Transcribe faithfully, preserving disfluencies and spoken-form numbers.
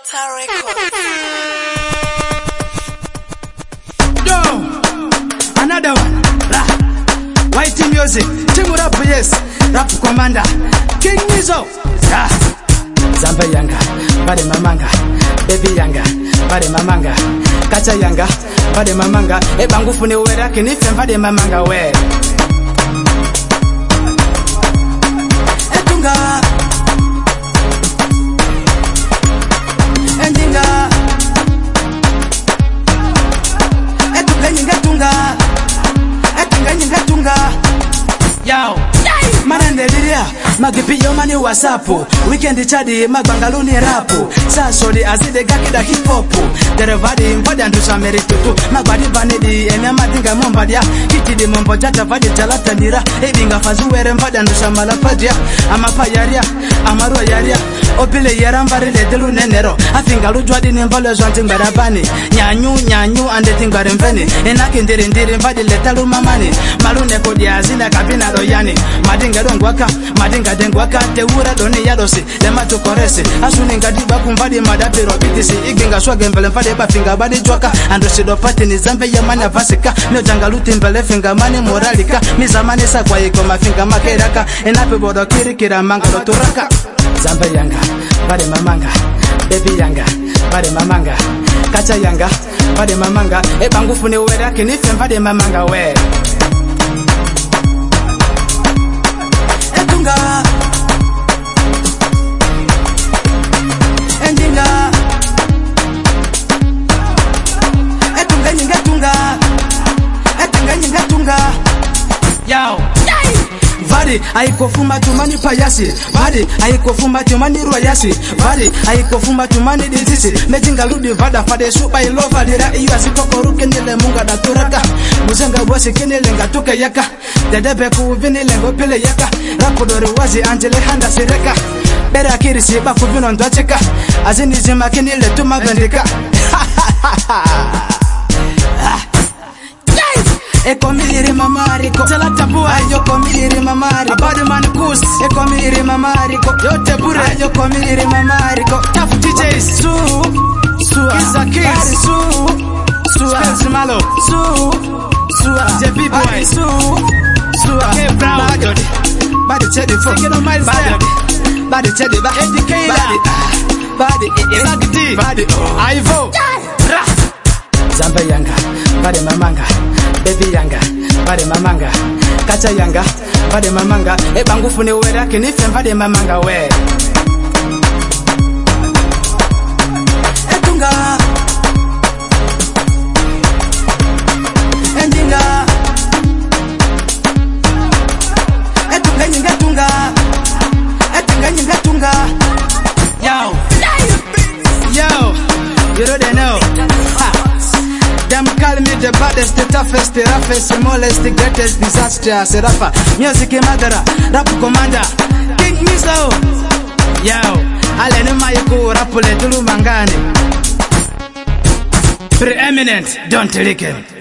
Guitar Records. Yo, another one. Rap. White music. Team rap, yes. Rap commander. King Mizo. Ah. Zamba Yanga. Bade Mamanga. Baby Yanga. Bade Mamanga. Kacha Yanga. Bade Mamanga. E bangufu ni uwera kinife bade Mamanga we. Etunga. Endinga. Etunga nyinga tunga. Etunga nyinga tunga. Yao. Marende liria. Magipiyo mani wasapu. Weekend chadi magbangaluni rapu. Sasoli azide gakida hip hopu. Derevadi mbadi andusha meritutu. Magbadi vanidi enya madinga mombadia. Kitidi mombo jata vadi jalata nira. Ebinga fazuwere mbadi andusha malapadia. Amapa yaria, amarua yaria. Opile yarambari le delu nenero. Afinga lujwadi ni mbalo zwanti mbarabani. Nyanyu nyanyu ande tingare mveni. Enaki ndiri ndiri mbadi letalu mamani. Malune kodi azina kabina royani. Madinga dongwaka, madinga dengwaka. Teura doni yadosi, lema tukoresi. Asuni ngadiba kumbadi madapi robitisi. Iginga swage mbele mfade bafinga badi jwaka. Andosido pati ni zambe ya mani avasika. Mio jangaluti mbele finga mani moralika. Mizamani sa kwa iko mafinga makeraka. Enape bodo kiri kira manga roturaka. Zamba Yanga, bade Mamanga. Baby Yanga, bade Mamanga. Kacha Yanga, bade Mamanga. E bangufu ni uwera kinife bade Mamanga we. Etunga. Endinga. Etunga nyinga tunga. Etunga nyinga tunga. Yao. Vadi aikofuma tumani payasi. Vadi aikofuma tumani royasi. Vadi aikofuma tumani dizisi. Mejinga ludi vada fade suba ilova dira iyo asikoko nile munga da turaka. Muzenga wasi kenile ngatuke yaka. Dedebe kuuvini lengo pile yaka. Rapodori wazi angele handa sireka. Bera kirisi bafu vino ndwacheka. Azini zima kenile tumagandika. Eko miliri mamariko Talata bua Yoko miliri mamariko Body man goose Eko miliri mamariko Yote bure Yoko miliri mamariko Tafu D Js Su Sua Kiza Kids Su Sua Spence Malo Su Sua J B Boy Su Sua K Brown Body Body Teddy Fo Body Body Teddy Body Body Body Body Body Ivo Zamba Yanga Body Mamanga Baby Yanga, bade Mamanga. Kacha Yanga, bade Mamanga. E bangufu ni uwera kinife bade Mamanga we. Etunga. Endinga. Etunga nyinga tunga. Etunga nyinga tunga. Yo. Yo. You don't know. Ha. Them call me the baddest, the toughest, the roughest, the smallest, the greatest disaster. Serafa, music madara, rap commander, King Mizo. Yo, alene mayuku rapule tulu mangani. Preeminent, don't lick him.